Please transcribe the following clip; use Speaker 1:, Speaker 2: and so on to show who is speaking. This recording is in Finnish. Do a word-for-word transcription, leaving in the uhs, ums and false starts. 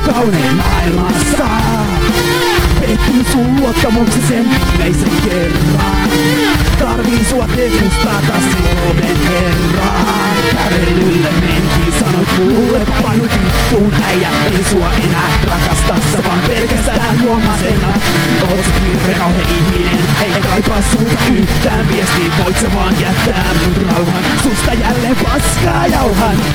Speaker 1: kaunein maailmassa. Pettyy sun luottamuksesi viimeisen kerran. Tarvii sua tekustata Suomen herran. Kävelylle mentiin, sanoit mulle panu vittuun. Äijä ei sua enää rakasta, sä vaan pelkästään huomasena. Oot sä hirveä kauhean ihminen, ei kaipaa sulta yhtään viestiä. Voit sä vaan jättää mun rauhan, susta jälleen paskaa jauhan.